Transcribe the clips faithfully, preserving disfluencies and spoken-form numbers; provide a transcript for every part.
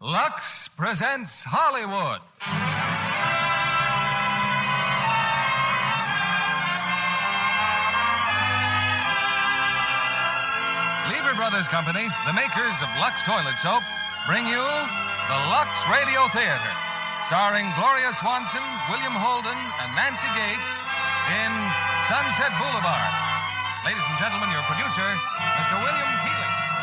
Lux presents Hollywood. Lever Brothers Company, the makers of Lux Toilet Soap, bring you the Lux Radio Theater, starring Gloria Swanson, William Holden, and Nancy Gates in Sunset Boulevard. Ladies and gentlemen, your producer, Mister William Keighley.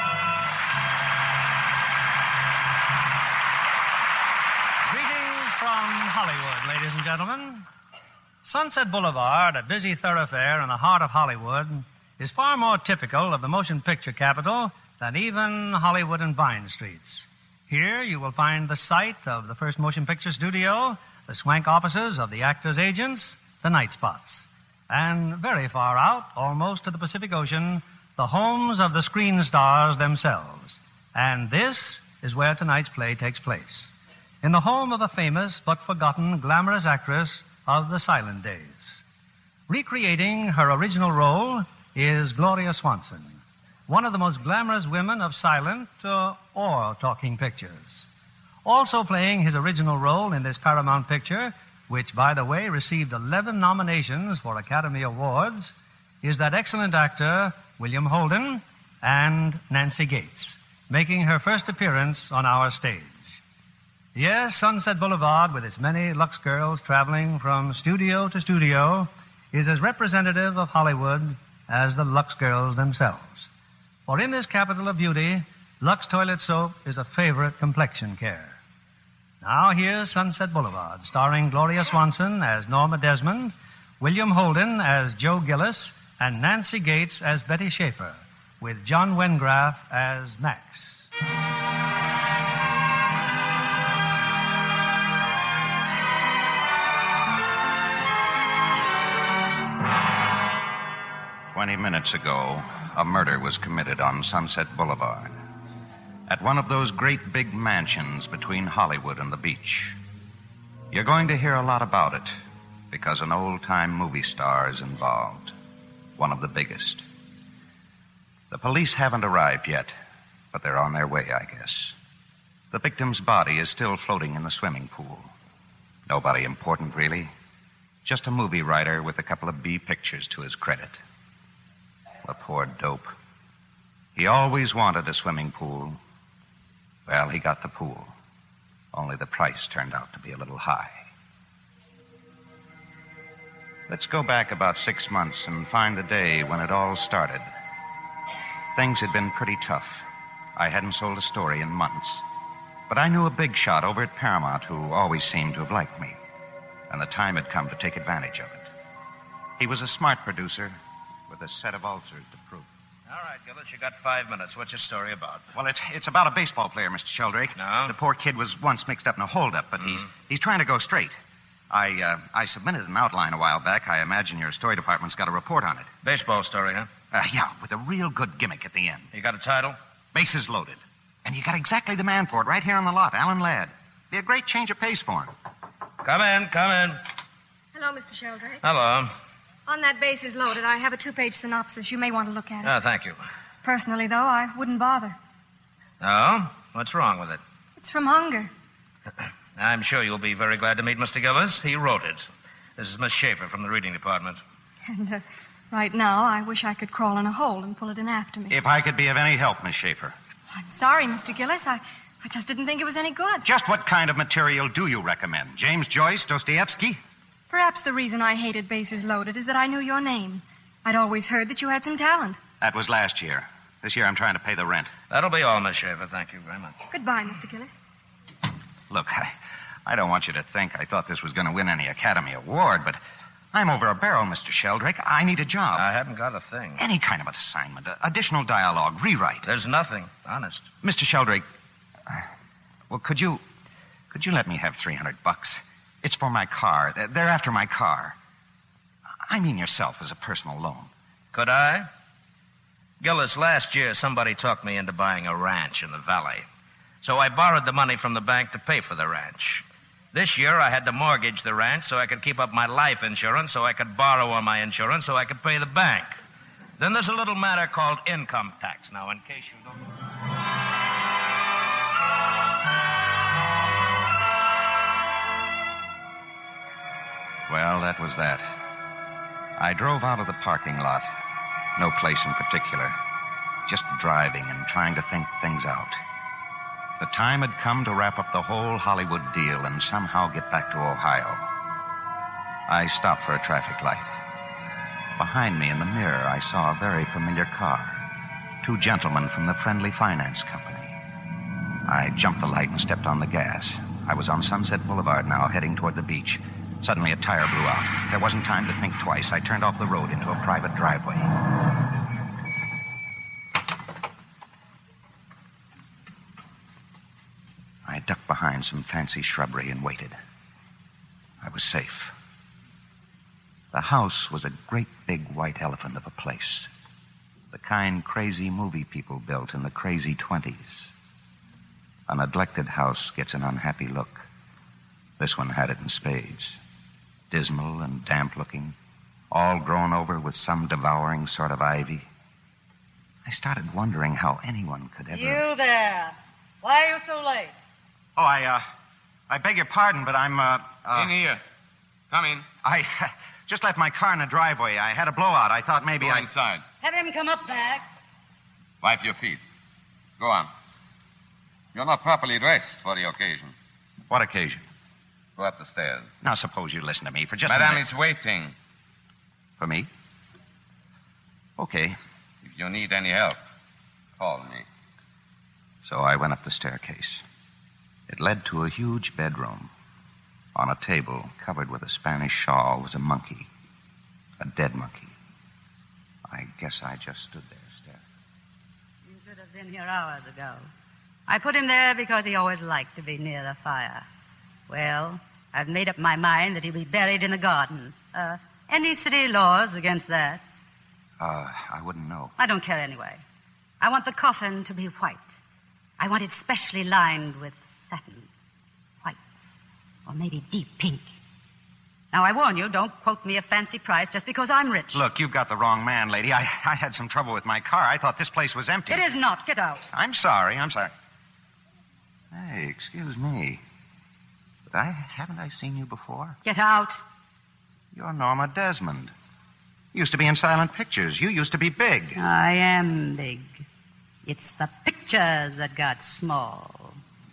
From Hollywood, ladies and gentlemen. Sunset Boulevard, a busy thoroughfare in the heart of Hollywood, is far more typical of the motion picture capital than even Hollywood and Vine Streets. Here you will find the site of the first motion picture studio, the swank offices of the actors' agents, the night spots. And very far out, almost to the Pacific Ocean, the homes of the screen stars themselves. And this is where tonight's play takes place, in the home of a famous but forgotten glamorous actress of the silent days. Recreating her original role is Gloria Swanson, one of the most glamorous women of silent uh, or talking pictures. Also playing his original role in this Paramount picture, which, by the way, received eleven nominations for Academy Awards, is that excellent actor, William Holden, and Nancy Gates, making her first appearance on our stage. Yes, Sunset Boulevard, with its many Lux girls traveling from studio to studio, is as representative of Hollywood as the Lux girls themselves. For in this capital of beauty, Lux Toilet Soap is a favorite complexion care. Now here's Sunset Boulevard, starring Gloria Swanson as Norma Desmond, William Holden as Joe Gillis, and Nancy Gates as Betty Schaefer, with John Wengraf as Max. Twenty minutes ago, a murder was committed on Sunset Boulevard, at one of those great big mansions between Hollywood and the beach. You're going to hear a lot about it, because an old-time movie star is involved, one of the biggest. The police haven't arrived yet, but they're on their way, I guess. The victim's body is still floating in the swimming pool. Nobody important, really. Just a movie writer with a couple of B pictures to his credit. The poor dope. He always wanted a swimming pool. Well, he got the pool. Only the price turned out to be a little high. Let's go back about six months and find the day when it all started. Things had been pretty tough. I hadn't sold a story in months. But I knew a big shot over at Paramount who always seemed to have liked me. And the time had come to take advantage of it. He was a smart producer with a set of ulcers to prove. All right, Gillis, you got five minutes. What's your story about? Well, it's it's about a baseball player, Mister Sheldrake. No? The poor kid was once mixed up in a holdup, but mm-hmm. he's he's trying to go straight. I uh, I submitted an outline a while back. I imagine your story department's got a report on it. Baseball story, huh? Uh, yeah, with a real good gimmick at the end. You got a title? Bases loaded. And you got exactly the man for it right here on the lot, Alan Ladd. Be a great change of pace for him. Come in, come in. Hello, Mister Sheldrake. Hello. On that bases loaded, I have a two-page synopsis. You may want to look at it. Oh, thank you. Personally, though, I wouldn't bother. Oh? What's wrong with it? It's from hunger. I'm sure you'll be very glad to meet Mister Gillis. He wrote it. This is Miss Schaefer from the reading department. And uh, right now, I wish I could crawl in a hole and pull it in after me. If I could be of any help, Miss Schaefer. I'm sorry, Mister Gillis. I, I just didn't think it was any good. Just what kind of material do you recommend? James Joyce, Dostoevsky? Perhaps the reason I hated Bases Loaded is that I knew your name. I'd always heard that you had some talent. That was last year. This year I'm trying to pay the rent. That'll be all, Miss Schaefer. Thank you very much. Goodbye, Mister Gillis. Look, I, I don't want you to think I thought this was going to win any Academy Award, but I'm over a barrel, Mister Sheldrake. I need a job. I haven't got a thing. Any kind of an assignment, uh, additional dialogue, rewrite. There's nothing, honest. Mister Sheldrake, uh, well, could you, could you let me have three hundred bucks? It's for my car. They're after my car. I mean yourself as a personal loan. Could I? Gillis, last year somebody talked me into buying a ranch in the valley. So I borrowed the money from the bank to pay for the ranch. This year I had to mortgage the ranch so I could keep up my life insurance, so I could borrow on my insurance, so I could pay the bank. Then there's a little matter called income tax. Now, in case you don't... Well, that was that. I drove out of the parking lot. No place in particular. Just driving and trying to think things out. The time had come to wrap up the whole Hollywood deal and somehow get back to Ohio. I stopped for a traffic light. Behind me in the mirror, I saw a very familiar car. Two gentlemen from the Friendly Finance Company. I jumped the light and stepped on the gas. I was on Sunset Boulevard now, heading toward the beach. Suddenly, a tire blew out. There wasn't time to think twice. I turned off the road into a private driveway. I ducked behind some fancy shrubbery and waited. I was safe. The house was a great big white elephant of a place. The kind crazy movie people built in the crazy twenties. A neglected house gets an unhappy look. This one had it in spades. Dismal and damp-looking, all grown over with some devouring sort of ivy. I started wondering how anyone could ever... You there. Why are you so late? Oh, I, uh, I beg your pardon, but I'm, uh... uh in here. Come in. I just left my car in the driveway. I had a blowout. I thought maybe Go I... inside. Have him come up, Max. Wipe your feet. Go on. You're not properly dressed for the occasion. What occasion? Go up the stairs. Now, suppose you listen to me for just a Madame minute. is waiting. For me? Okay. If you need any help, call me. So I went up the staircase. It led to a huge bedroom. On a table, covered with a Spanish shawl, was a monkey. A dead monkey. I guess I just stood there staring. You should have been here hours ago. I put him there because he always liked to be near the fire. Well, I've made up my mind that he'll be buried in the garden. Uh, any city laws against that? Uh, I wouldn't know. I don't care anyway. I want the coffin to be white. I want it specially lined with satin. White. Or maybe deep pink. Now, I warn you, don't quote me a fancy price just because I'm rich. Look, you've got the wrong man, lady. I, I had some trouble with my car. I thought this place was empty. It is not. Get out. I'm sorry. I'm sorry. Hey, excuse me. But I haven't I seen you before? Get out. You're Norma Desmond. You used to be in silent pictures. You used to be big. I am big. It's the pictures that got small.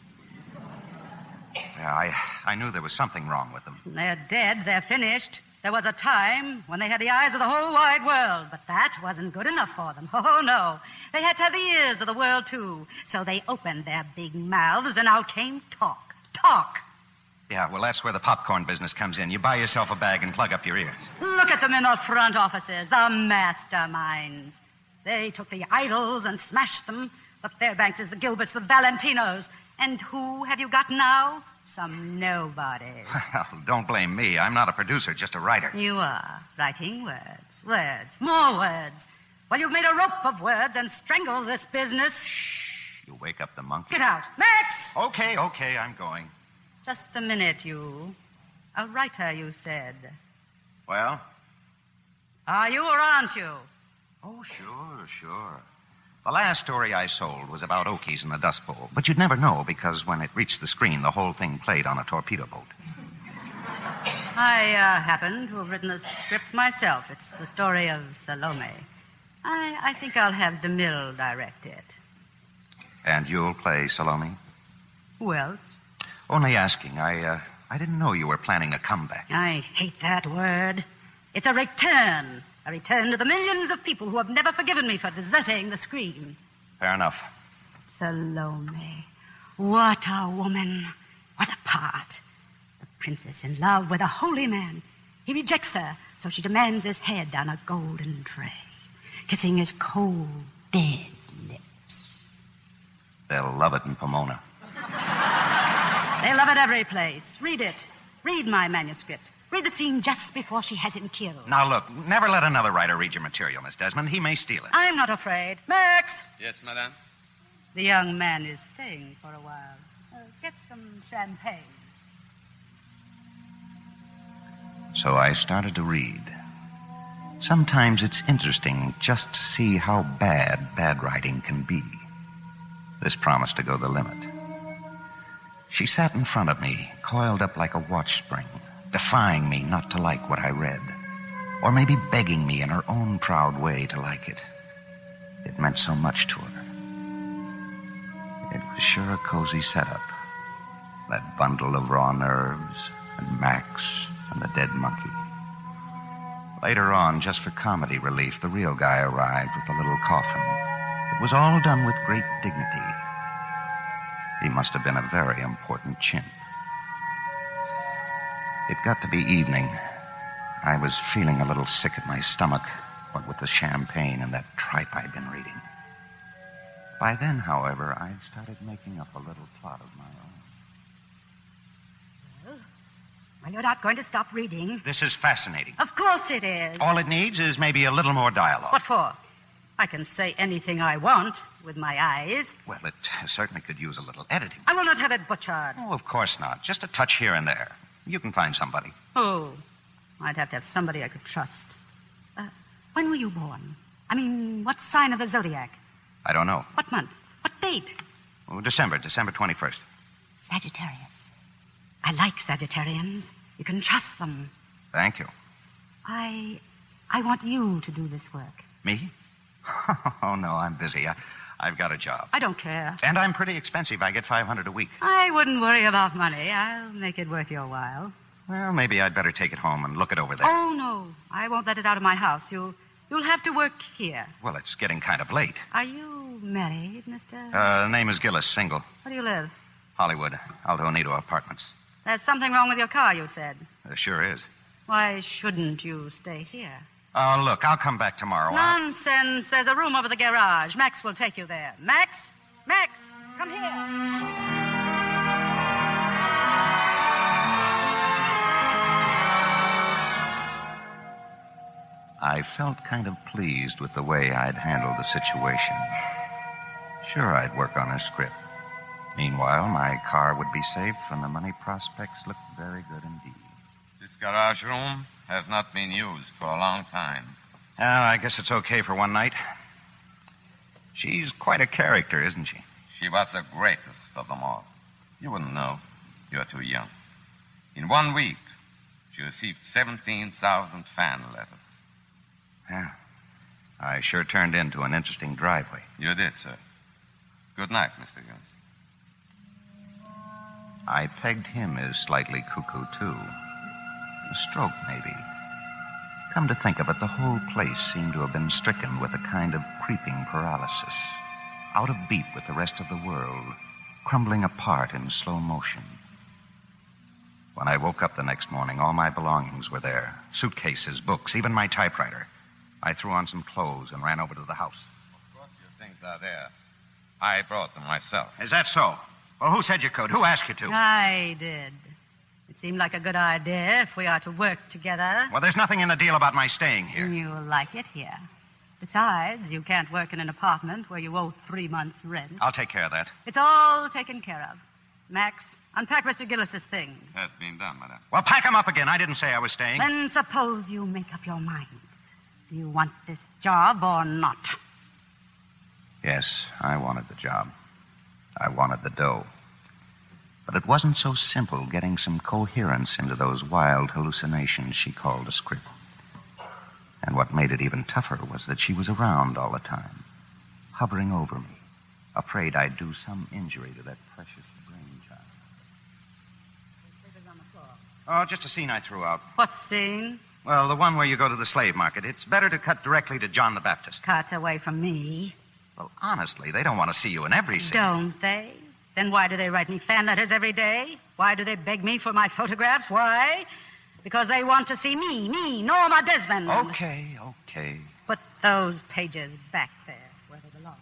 Yeah, I, I knew there was something wrong with them. They're dead. They're finished. There was a time when they had the eyes of the whole wide world, but that wasn't good enough for them. Oh, no. They had to have the ears of the world, too. So they opened their big mouths, and out came talk. Talk. Yeah, well, that's where the popcorn business comes in. You buy yourself a bag and plug up your ears. Look at them in the front offices, the masterminds. They took the idols and smashed them. The Fairbankses, the Gilberts, the Valentinos. And who have you got now? Some nobodies. Well, don't blame me. I'm not a producer, just a writer. You are. Writing words. Words. More words. Well, you've made a rope of words and strangled this business. Shh. You wake up the monkey. Get out. Max! Okay, okay, I'm going. Just a minute, you. A writer, you said. Well? Are you or aren't you? Oh, sure, sure. The last story I sold was about Okies in the Dust Bowl. But you'd never know because when it reached the screen, the whole thing played on a torpedo boat. I uh, happen to have written a script myself. It's the story of Salome. I, I think I'll have DeMille direct it. And you'll play Salome? Who else? Only asking. I, uh, I didn't know you were planning a comeback. I hate that word. It's a return. A return to the millions of people who have never forgiven me for deserting the screen. Fair enough. Salome. What a woman. What a part. The princess in love with a holy man. He rejects her, so she demands his head on a golden tray, kissing his cold, dead lips. They'll love it in Pomona. They love it every place. Read it. Read my manuscript. Read the scene just before she has him killed. Now, look, never let another writer read your material, Miss Desmond. He may steal it. I'm not afraid. Max! Yes, madame? The young man is staying for a while. Uh, get some champagne. So I started to read. Sometimes it's interesting just to see how bad bad writing can be. This promised to go the limit. She sat in front of me, coiled up like a watch spring, defying me not to like what I read, or maybe begging me in her own proud way to like it. It meant so much to her. It was sure a cozy setup. That bundle of raw nerves, and Max, and the dead monkey. Later on, just for comedy relief, the real guy arrived with the little coffin. It was all done with great dignity. He must have been a very important chimp. It got to be evening. I was feeling a little sick at my stomach, what with the champagne and that tripe I'd been reading. By then, however, I'd started making up a little plot of my own. Well, well, you're not going to stop reading. This is fascinating. Of course it is. All it needs is maybe a little more dialogue. What for? I can say anything I want with my eyes. Well, it certainly could use a little editing. I will not have it butchered. Oh, of course not. Just a touch here and there. You can find somebody. Oh, I'd have to have somebody I could trust. Uh, when were you born? I mean, what sign of the zodiac? I don't know. What month? What date? Oh, December, December twenty-first. Sagittarius. I like Sagittarians. You can trust them. Thank you. I... I want you to do this work. Me? Oh, no, I'm busy. I, I've got a job. I don't care. And I'm pretty expensive. I get five hundred a week. I wouldn't worry about money. I'll make it worth your while. Well, maybe I'd better take it home and look it over there. Oh, no. I won't let it out of my house. You'll, you'll have to work here. Well, it's getting kind of late. Are you married, Mister? Uh, name is Gillis, single. Where do you live? Hollywood, Alto Nido Apartments. There's something wrong with your car, you said. There sure is. Why shouldn't you stay here? Oh, look, I'll come back tomorrow. I'll... Nonsense. There's a room over the garage. Max will take you there. Max? Max, come here. I felt kind of pleased with the way I'd handled the situation. Sure, I'd work on a script. Meanwhile, my car would be safe and the money prospects looked very good indeed. This garage room has not been used for a long time. Well, I guess it's okay for one night. She's quite a character, isn't she? She was the greatest of them all. You wouldn't know. You're too young. In one week, she received seventeen thousand fan letters. Yeah. I sure turned into an interesting driveway. You did, sir. Good night, Mister Gillis. I pegged him as slightly cuckoo, too. A stroke, maybe. Come to think of it, the whole place seemed to have been stricken with a kind of creeping paralysis. Out of beat with the rest of the world, crumbling apart in slow motion. When I woke up the next morning, all my belongings were there. Suitcases, books, even my typewriter. I threw on some clothes and ran over to the house. Of course your things are there. I brought them myself. Is that so? Well, who said you could? Who asked you to? I did. It seemed like a good idea if we are to work together. Well, there's nothing in the deal about my staying here. You'll like it here. Besides, you can't work in an apartment where you owe three months' rent. I'll take care of that. It's all taken care of. Max, unpack Mister Gillis's things. Has been done, madam. Well, pack them up again. I didn't say I was staying. Then suppose you make up your mind. Do you want this job or not? Yes, I wanted the job. I wanted the dough. But it wasn't so simple getting some coherence into those wild hallucinations she called a script. And what made it even tougher was that she was around all the time, hovering over me, afraid I'd do some injury to that precious brainchild. Oh, just a scene I threw out. What scene? Well, the one where you go to the slave market. It's better to cut directly to John the Baptist. Cut away from me. Well, honestly, they don't want to see you in every scene. Don't they? Then why do they write me fan letters every day? Why do they beg me for my photographs? Why? Because they want to see me, me, Norma Desmond. Okay, okay. Put those pages back there where they belong.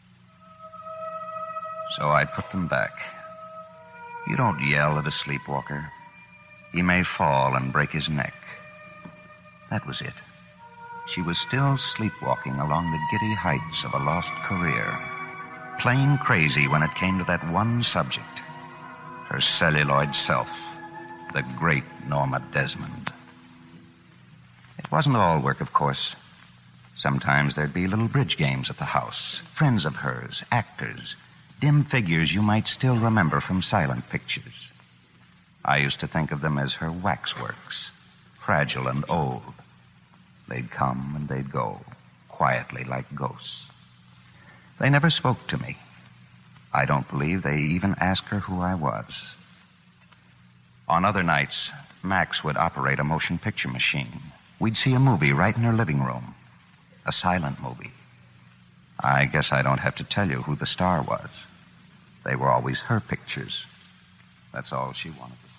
So I put them back. You don't yell at a sleepwalker. He may fall and break his neck. That was it. She was still sleepwalking along the giddy heights of a lost career, plain crazy when it came to that one subject, her celluloid self, the great Norma Desmond. It wasn't all work, of course. Sometimes there'd be little bridge games at the house, friends of hers, actors, dim figures you might still remember from silent pictures. I used to think of them as her waxworks, fragile and old. They'd come and they'd go, quietly like ghosts. They never spoke to me. I don't believe they even asked her who I was. On other nights, Max would operate a motion picture machine. We'd see a movie right in her living room, a silent movie. I guess I don't have to tell you who the star was. They were always her pictures. That's all she wanted to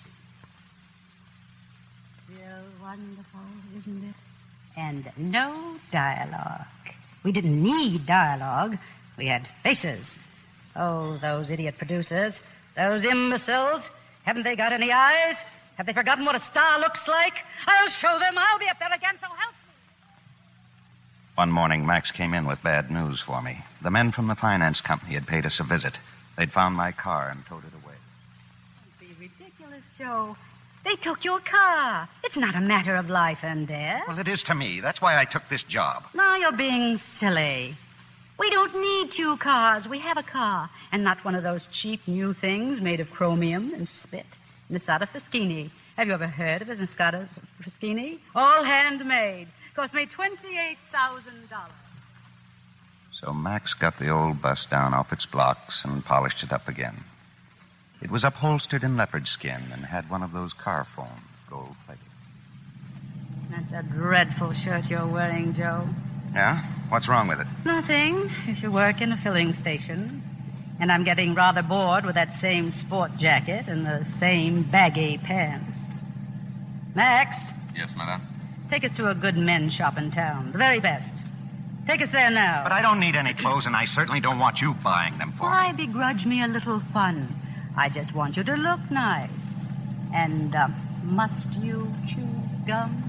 see. Real wonderful, isn't it? And no dialogue. We didn't need dialogue. We had faces. Oh, those idiot producers. Those imbeciles. Haven't they got any eyes? Have they forgotten what a star looks like? I'll show them. I'll be up there again, so help me. One morning, Max came in with bad news for me. The men from the finance company had paid us a visit. They'd found my car and towed it away. Don't be ridiculous, Joe. They took your car. It's not a matter of life and death. Well, it is to me. That's why I took this job. Now you're being silly. We don't need two cars. We have a car. And not one of those cheap new things made of chromium and spit. Nisada Fischini. Have you ever heard of a Nisada Fischini? All handmade. Cost me twenty-eight thousand dollars. So Max got the old bus down off its blocks and polished it up again. It was upholstered in leopard skin and had one of those car phones, gold-plated. That's a dreadful shirt you're wearing, Joe. Yeah? What's wrong with it? Nothing. If you work in a filling station. And I'm getting rather bored with that same sport jacket and the same baggy pants. Max, Yes, madame. take us to a good men's shop in town. The very best. Take us there now. But I don't need any clothes, and I certainly don't want you buying them for Why me. begrudge me a little fun? I just want you to look nice. And, uh, must you chew gum?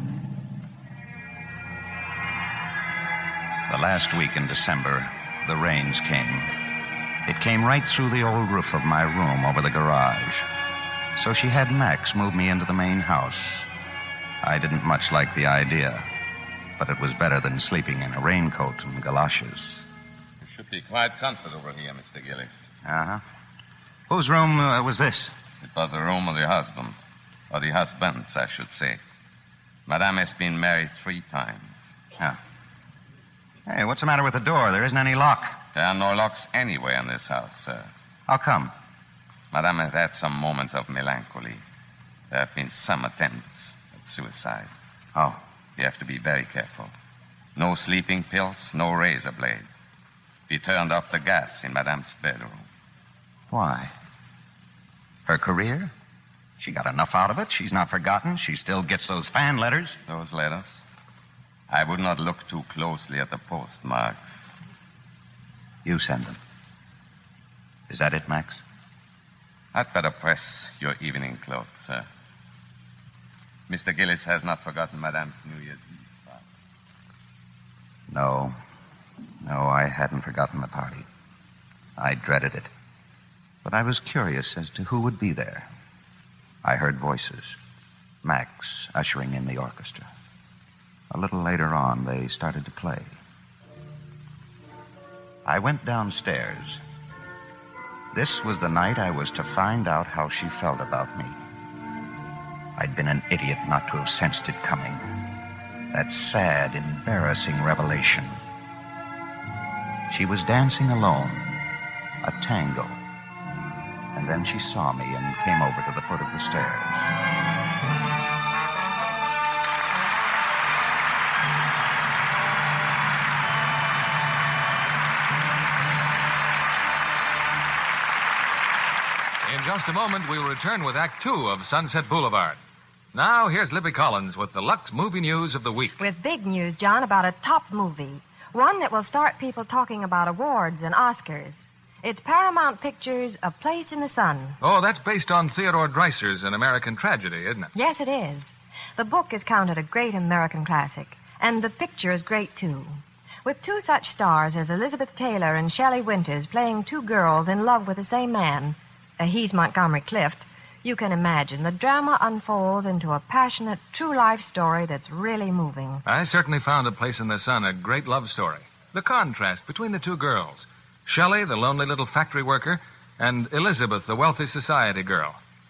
The last week in December, the rains came. It came right through the old roof of my room over the garage. So she had Max move me into the main house. I didn't much like the idea, but it was better than sleeping in a raincoat and galoshes. You should be quite comfortable here, Mister Gillis. Uh-huh. Whose room uh, was this? It was the room of the husband, or the husbands, I should say. Madame has been married three times. Yeah. Hey, what's the matter with the door? There isn't any lock. There are no locks anywhere in this house, sir. How come? Madame has had some moments of melancholy. There have been some attempts at suicide. Oh. You have to be very careful. No sleeping pills, no razor blade. We turned off the gas in Madame's bedroom. Why? Her career? She got enough out of it. She's not forgotten. She still gets those fan letters. Those letters? I would not look too closely at the postmarks. You send them. Is that it, Max? I'd better press your evening clothes, sir. Mister Gillis has not forgotten Madame's New Year's Eve party. No. No, I hadn't forgotten the party. I dreaded it. But I was curious as to who would be there. I heard voices. Max ushering in the orchestra. A little later on, they started to play. I went downstairs. This was the night I was to find out how she felt about me. I'd been an idiot not to have sensed it coming. That sad, embarrassing revelation. She was dancing alone, a tango. And then she saw me and came over to the foot of the stairs. In just a moment, we'll return with Act Two of Sunset Boulevard. Now, here's Libby Collins with the Lux Movie News of the Week. With big news, John, about a top movie. One that will start people talking about awards and Oscars. It's Paramount Pictures' A Place in the Sun. Oh, that's based on Theodore Dreiser's An American Tragedy, isn't it? Yes, it is. The book is counted a great American classic, and the picture is great, too. With two such stars as Elizabeth Taylor and Shelley Winters playing two girls in love with the same man, uh, he's Montgomery Clift, you can imagine the drama unfolds into a passionate, true-life story that's really moving. I certainly found A Place in the Sun a great love story. The contrast between the two girls. Shelley, the lonely little factory worker, and Elizabeth, the wealthy society girl.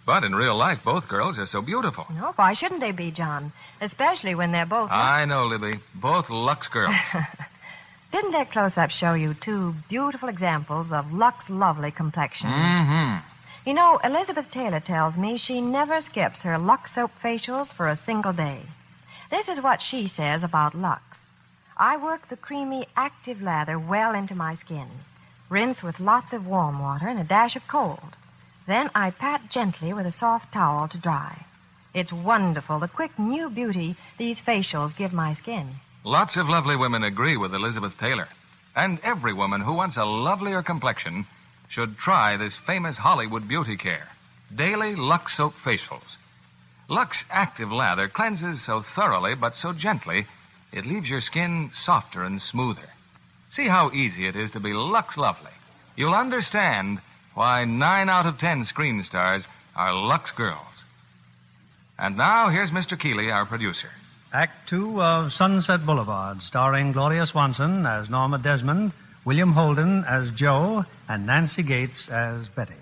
But in real life, both girls are so beautiful. No, why shouldn't they be, John? Especially when they're both... I know, Libby. Both Lux girls. Didn't that close-up show you two beautiful examples of Lux lovely complexions? Mm-hmm. You know, Elizabeth Taylor tells me she never skips her Lux soap facials for a single day. This is what she says about Lux. I work the creamy, active lather well into my skin. Rinse with lots of warm water and a dash of cold. Then I pat gently with a soft towel to dry. It's wonderful, the quick new beauty these facials give my skin. Lots of lovely women agree with Elizabeth Taylor. And every woman who wants a lovelier complexion should try this famous Hollywood beauty care. Daily Lux Soap Facials. Lux Active Lather cleanses so thoroughly but so gently, it leaves your skin softer and smoother. See how easy it is to be Lux lovely. You'll understand why nine out of ten screen stars are Lux girls. And now, here's Mister Keeley, our producer. Act two of Sunset Boulevard, starring Gloria Swanson as Norma Desmond, William Holden as Joe, and Nancy Gates as Betty.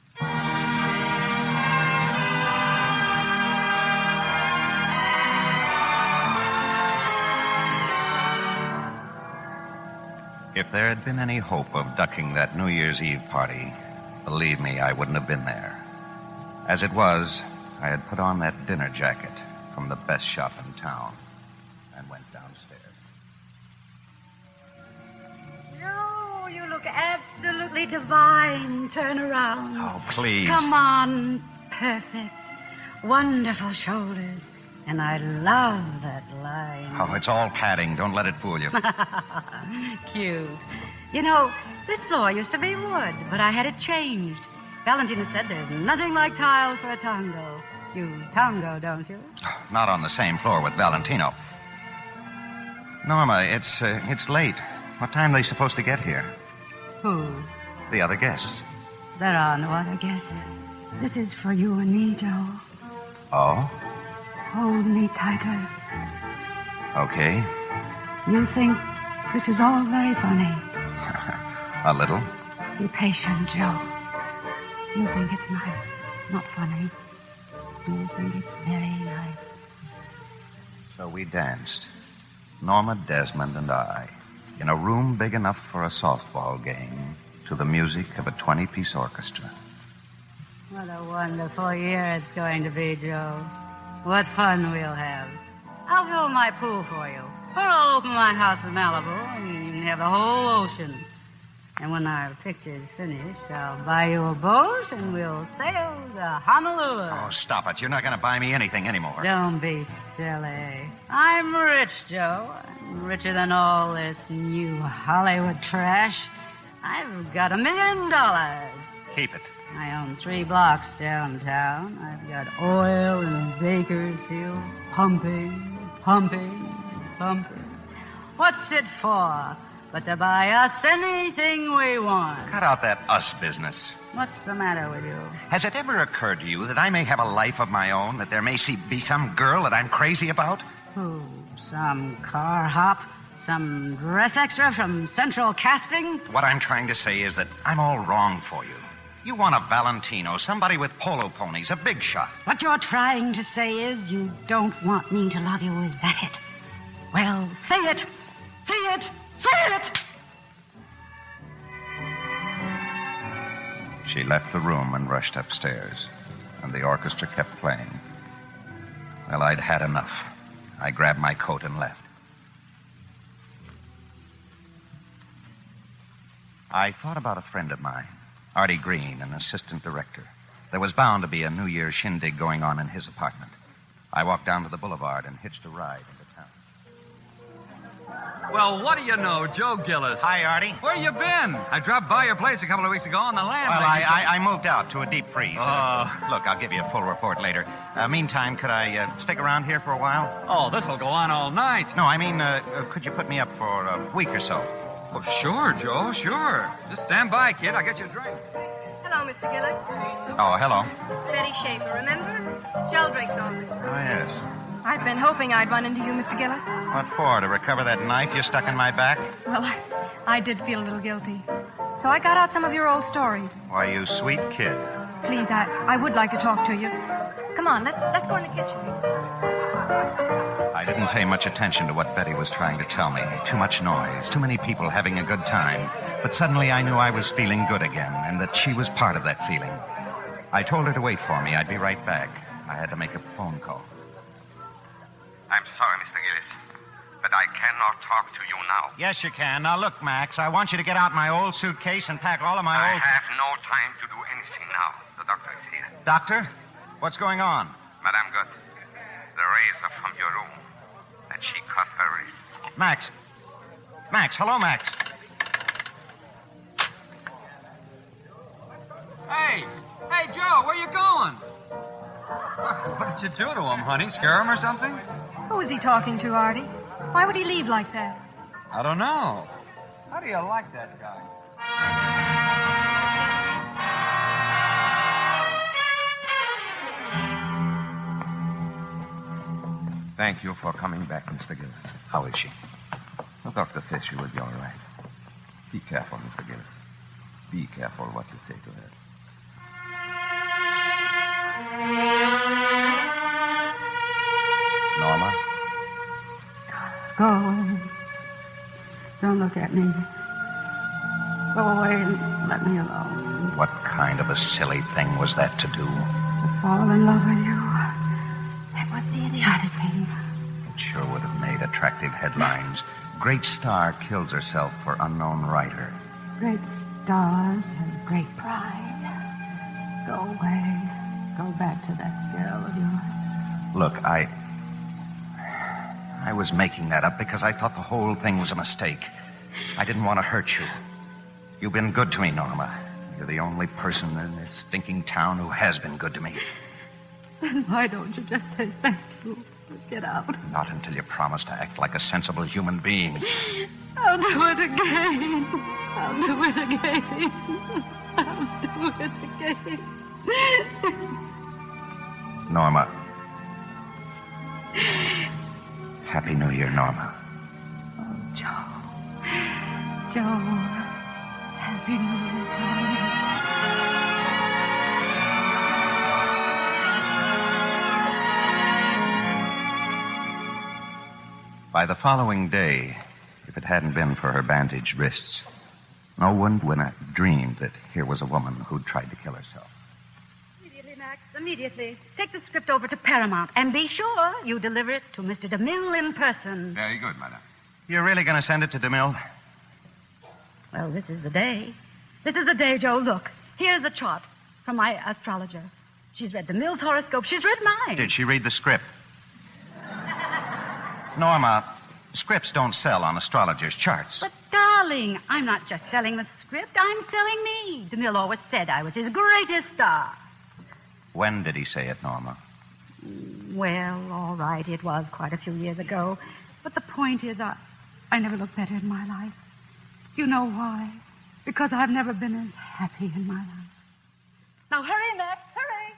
If there had been any hope of ducking that New Year's Eve party, believe me, I wouldn't have been there. As it was, I had put on that dinner jacket from the best shop in town and went downstairs. No, you look absolutely divine. Turn around. Oh, please. Come on. Perfect. Wonderful shoulders. And I love that line. Oh, it's all padding. Don't let it fool you. Cute. You know, this floor used to be wood, but I had it changed. Valentina said there's nothing like tile for a tango. You tango, don't you? Not on the same floor with Valentino. Norma, it's uh, it's late. What time are they supposed to get here? Who? The other guests. There are no other guests. This is for you and me, Joe. Oh? Hold me tighter. Okay. You think this is all very funny. A little. Be patient, Joe. You think it's nice, not funny. You think it's very nice. So we danced, Norma Desmond and I, in a room big enough for a softball game, to the music of a twenty-piece orchestra. What a wonderful year it's going to be, Joe. What fun we'll have. I'll fill my pool for you. Or I'll open my house in Malibu, and you can have the whole ocean. And when our picture's finished, I'll buy you a boat, and we'll sail to Honolulu. Oh, stop it. You're not going to buy me anything anymore. Don't be silly. I'm rich, Joe. I'm richer than all this new Hollywood trash. I've got a million dollars. Keep it. I own three blocks downtown. I've got oil in Bakersfield, pumping, pumping, pumping. What's it for? But to buy us anything we want. Cut out that us business. What's the matter with you? Has it ever occurred to you that I may have a life of my own, that there may see, be some girl that I'm crazy about? Who? Some car hop? Some dress extra from Central Casting? What I'm trying to say is that I'm all wrong for you. You want a Valentino, somebody with polo ponies, a big shot. What you're trying to say is you don't want me to love you, is that it? Well, say it! Say it! Say it! She left the room and rushed upstairs, and the orchestra kept playing. Well, I'd had enough. I grabbed my coat and left. I thought about a friend of mine, Artie Green, an assistant director. There was bound to be a New Year's shindig going on in his apartment. I walked down to the boulevard and hitched a ride into town. Well, what do you know, Joe Gillis? Hi, Artie. Where you been? I dropped by your place a couple of weeks ago on the land. Well, I, I, I moved out to a deep freeze. Oh. Uh, look, I'll give you a full report later. Uh, meantime, could I uh, stick around here for a while? Oh, this'll go on all night. No, I mean, uh, uh, could you put me up for a week or so? Oh, sure, Joe, sure. Just stand by, kid. I'll get you a drink. Hello, Mister Gillis. Oh, hello. Betty Schaefer, remember? Sheldrake's office. Oh, yes. I've been hoping I'd run into you, Mister Gillis. What for? To recover that knife you stuck in my back? Well, I, I did feel a little guilty. So I got out some of your old stories. Why, you sweet kid. Please, I, I would like to talk to you. Come on, let's let's go in the kitchen. I didn't pay much attention to what Betty was trying to tell me. Too much noise, too many people having a good time. But suddenly I knew I was feeling good again, and that she was part of that feeling. I told her to wait for me. I'd be right back. I had to make a phone call. I'm sorry, Mister Gillis, but I cannot talk to you now. Yes, you can. Now, look, Max, I want you to get out my old suitcase and pack all of my I old... have no time to do anything now. The doctor is here. Doctor? What's going on? Madame Good, the razor from your room that she cut her wrist. Max. Max, hello, Max. Hey! Hey, Joe, where you going? What did you do to him, honey? Scare him or something? Who is he talking to, Artie? Why would he leave like that? I don't know. How do you like that guy? Thank you for coming back, Mister Gillis. How is she? The doctor says she will be all right. Be careful, Mister Gillis. Be careful what you say to her. Norma? Go. Don't look at me. Go away and let me alone. What kind of a silly thing was that to do? To fall in love with you. It was the idiotic thing. It sure would have made attractive headlines. Great star kills herself for unknown writer. Great stars have great pride. Go away. Go back to that girl of yours. Look, I... I was making that up because I thought the whole thing was a mistake. I didn't want to hurt you. You've been good to me, Norma. You're the only person in this stinking town who has been good to me. Then why don't you just say thank you? Get out. Not until you promise to act like a sensible human being. I'll do it again. I'll do it again. I'll do it again. Norma. Happy New Year, Norma. Oh, Joe. Joe. Happy New Year, darling. By the following day, if it hadn't been for her bandaged wrists, no one would have dreamed that here was a woman who'd tried to kill herself. Immediately, Max, immediately. Take the script over to Paramount and be sure you deliver it to Mister DeMille in person. Very good, madam. You're really going to send it to DeMille? Well, this is the day. This is the day, Joe. Look, here's the chart from my astrologer. She's read DeMille's horoscope. She's read mine. Did she read the script? Norma, scripts don't sell on astrologers' charts. But, darling, I'm not just selling the script. I'm selling me. DeMille always said I was his greatest star. When did he say it, Norma? Well, all right, it was quite a few years ago. But the point is, I, I never looked better in my life. You know why? Because I've never been as happy in my life. Now, hurry, Max, hurry!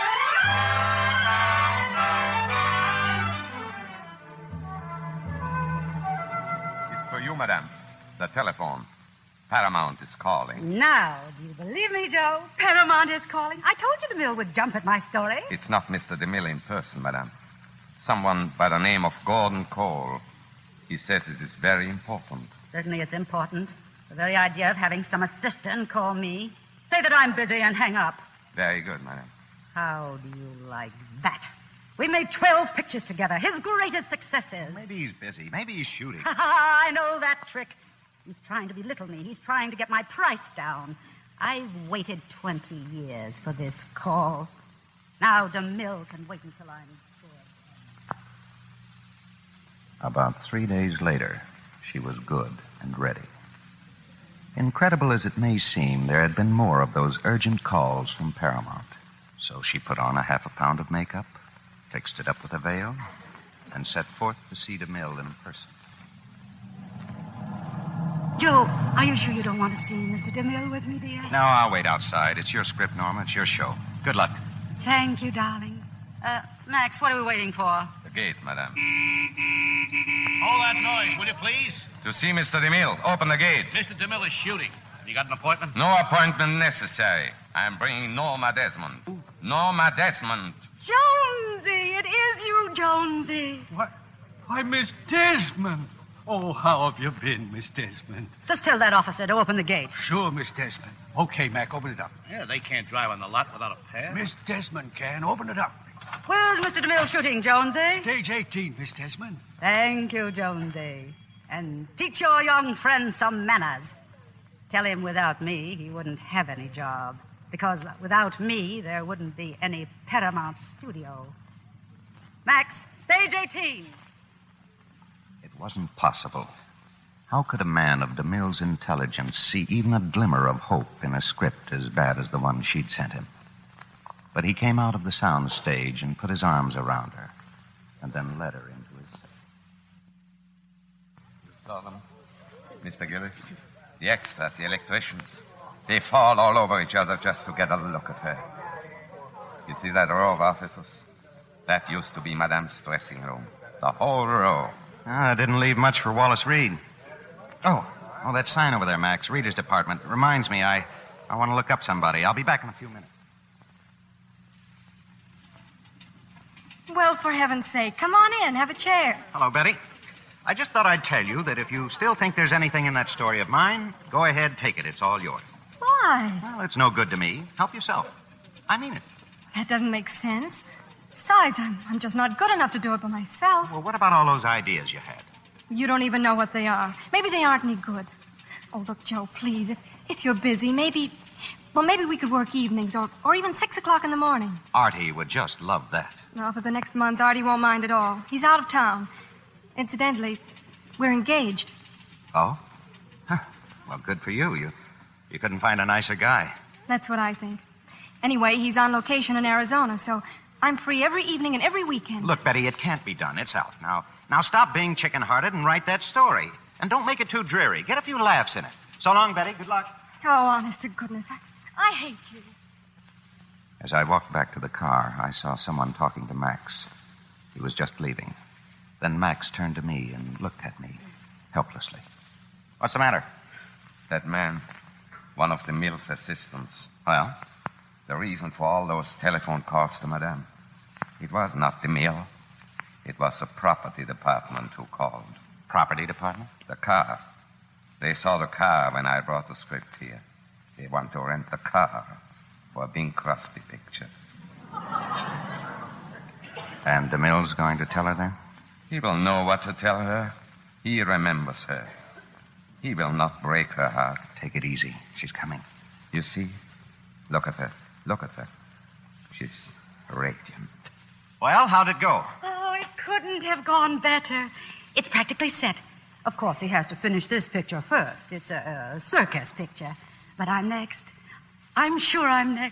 It's for you, madam. The telephone. Paramount is calling. Now, do you believe me, Joe? Paramount is calling. I told you DeMille would jump at my story. It's not Mister DeMille in person, madam. Someone by the name of Gordon Cole. He says it is very important. Certainly it's important. The very idea of having some assistant call me. Say that I'm busy and hang up. Very good, madam. How do you like that? We made twelve pictures together. His greatest successes. Maybe he's busy. Maybe he's shooting. Ha ha! I know that trick. He's trying to belittle me. He's trying to get my price down. I've waited twenty years for this call. Now DeMille can wait until I'm sure. About three days later, she was good and ready. Incredible as it may seem, there had been more of those urgent calls from Paramount. So she put on a half a pound of makeup, fixed it up with a veil, and set forth to see DeMille in person. Joe, are you sure you don't want to see Mister DeMille with me, dear? No, I'll wait outside. It's your script, Norma. It's your show. Good luck. Thank you, darling. Uh, Max, what are we waiting for? The gate, madam. Hold that noise, will you, please? To see Mister DeMille. Open the gate. Mister DeMille is shooting. You got an appointment? No appointment necessary. I'm bringing Norma Desmond. Norma Desmond. Jonesy, it is you, Jonesy. What? Why, Miss Desmond. Oh, how have you been, Miss Desmond? Just tell that officer to open the gate. Sure, Miss Desmond. Okay, Mac, open it up. Yeah, they can't drive on the lot without a pass. Miss Desmond can. Open it up. Where's Mister DeMille shooting, Jonesy? Stage eighteen, Miss Desmond. Thank you, Jonesy. And teach your young friend some manners. Tell him without me, he wouldn't have any job. Because without me, there wouldn't be any Paramount studio. Max, stage eighteen. It wasn't possible. How could a man of DeMille's intelligence see even a glimmer of hope in a script as bad as the one she'd sent him? But he came out of the sound stage and put his arms around her, and then led her into his cell. You saw them, Mister Gillis? The extras, the electricians. They fall all over each other just to get a look at her. You see that row of offices? That used to be Madame's dressing room. The whole row. Ah, didn't leave much for Wallace Reed. Oh, oh, that sign over there, Max. Reader's department. Reminds me, I, I want to look up somebody. I'll be back in a few minutes. Well, for heaven's sake, come on in. Have a chair. Hello, Betty. I just thought I'd tell you that if you still think there's anything in that story of mine, go ahead, take it. It's all yours. Why? Well, it's no good to me. Help yourself. I mean it. That doesn't make sense. Besides, I'm, I'm just not good enough to do it by myself. Well, what about all those ideas you had? You don't even know what they are. Maybe they aren't any good. Oh, look, Joe, please, if, if you're busy, maybe... Well, maybe we could work evenings or, or even six o'clock in the morning. Artie would just love that. Well, for the next month, Artie won't mind at all. He's out of town. Incidentally, we're engaged. Oh? Huh. Well, good for you. You you couldn't find a nicer guy. That's what I think. Anyway, he's on location in Arizona, so I'm free every evening and every weekend. Look, Betty, it can't be done. It's out. Now, now stop being chicken-hearted and write that story. And don't make it too dreary. Get a few laughs in it. So long, Betty. Good luck. Oh, honest to goodness, I, I hate you. As I walked back to the car, I saw someone talking to Max. He was just leaving. Then Max turned to me and looked at me helplessly. What's the matter? That man, one of the Mill's assistants. Well? The reason for all those telephone calls to Madame. It was not the Mill. It was the property department who called. Property department? The car. They saw the car when I brought the script here. They want to rent the car for a Bing Crosby picture. And DeMille's going to tell her then? He will know what to tell her. He remembers her. He will not break her heart. Take it easy. She's coming. You see? Look at her. Look at her. She's radiant. Well, how'd it go? Oh, it couldn't have gone better. It's practically set. Of course, he has to finish this picture first. It's a, a circus picture. But I'm next. I'm sure I'm next.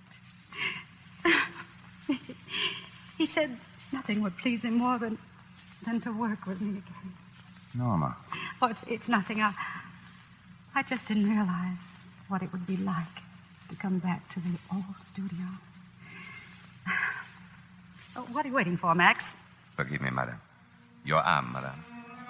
He said nothing would please him more than, than to work with me again. Norma. Oh, it's, it's nothing. I, I just didn't realize what it would be like to come back to the old studio. Oh, what are you waiting for, Max? Forgive me, madam. Your arm, madam.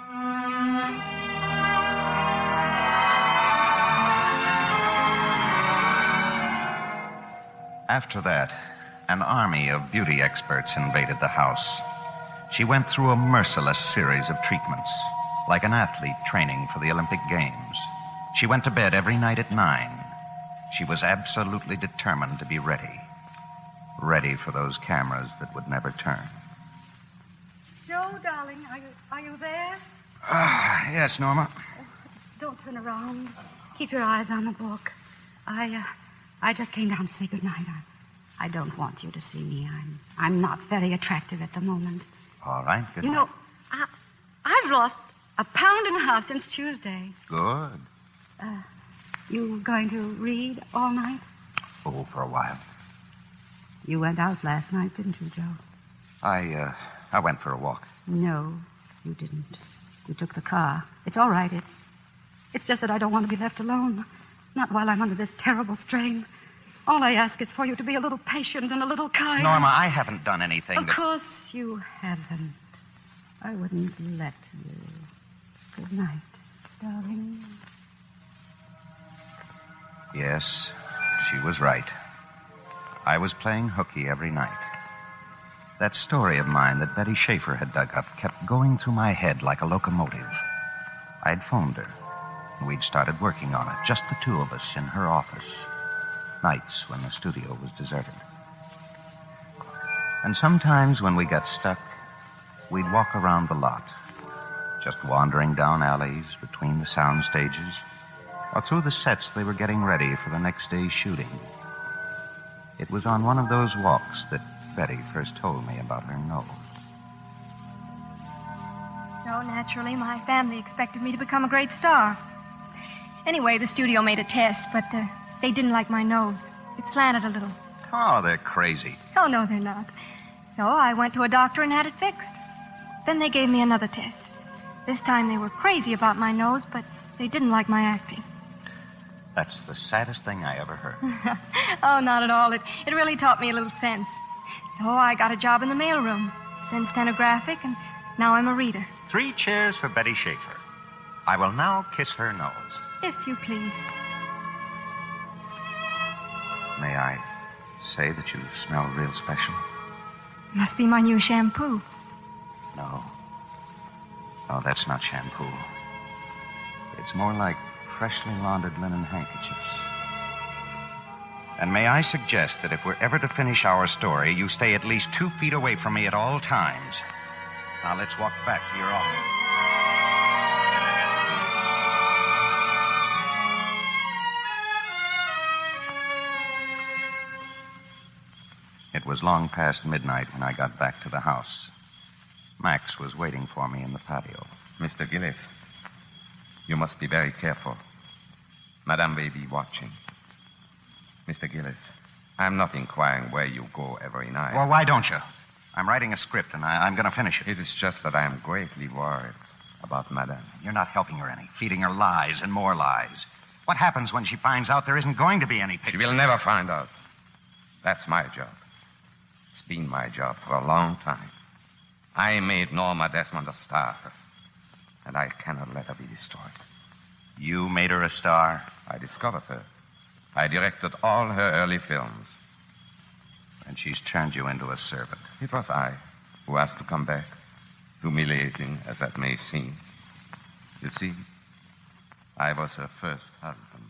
After that, an army of beauty experts invaded the house. She went through a merciless series of treatments, like an athlete training for the Olympic Games. She went to bed every night at nine. She was absolutely determined to be ready. Ready for those cameras that would never turn. Joe, darling, are you, are you there? Ah, yes, Norma. Don't turn around. Keep your eyes on the book. I, uh, I just came down to say goodnight. I, I don't want you to see me. I'm, I'm not very attractive at the moment. All right, good You night. know, I, I've lost a pound and a half since Tuesday. Good. Uh, you going to read all night? Oh, for a while. You went out last night, didn't you, Joe? I, uh, I went for a walk. No, you didn't. You took the car. It's all right. It's, it's just that I don't want to be left alone. Not while I'm under this terrible strain. All I ask is for you to be a little patient and a little kind. Norma, I haven't done anything Of that... course you haven't. I wouldn't let you. Good night, darling. Yes, she was right. I was playing hooky every night. That story of mine that Betty Schaefer had dug up kept going through my head like a locomotive. I'd phoned her, and we'd started working on it, just the two of us in her office, nights when the studio was deserted. And sometimes when we got stuck, we'd walk around the lot, just wandering down alleys between the sound stages or through the sets they were getting ready for the next day's shooting. It was on one of those walks that Betty first told me about her nose. So naturally, my family expected me to become a great star. Anyway, the studio made a test, but uh, they didn't like my nose. It slanted a little. Oh, they're crazy. Oh, no, they're not. So I went to a doctor and had it fixed. Then they gave me another test. This time they were crazy about my nose, but they didn't like my acting. That's the saddest thing I ever heard. Oh, not at all. It, it really taught me a little sense. So I got a job in the mailroom, then stenographic, and now I'm a reader. Three cheers for Betty Schaefer. I will now kiss her nose. If you please. May I say that you smell real special? Must be my new shampoo. No. No, that's not shampoo. It's more like freshly laundered linen handkerchiefs. And may I suggest that if we're ever to finish our story, you stay at least two feet away from me at all times. Now let's walk back to your office. It was long past midnight when I got back to the house. Max was waiting for me in the patio. Mister Gillis, you must be very careful. Madame may be watching. Mister Gillis, I'm not inquiring where you go every night. Well, why don't you? I'm writing a script, and I, I'm going to finish it. It is just that I am greatly worried about Madame. You're not helping her any, feeding her lies and more lies. What happens when she finds out there isn't going to be any picture? She will never find out. That's my job. It's been my job for a long time. I made Norma Desmond a star, and I cannot let her be destroyed. You made her a star? I discovered her. I directed all her early films. And she's turned you into a servant. It was I who asked to come back, humiliating as that may seem. You see, I was her first husband.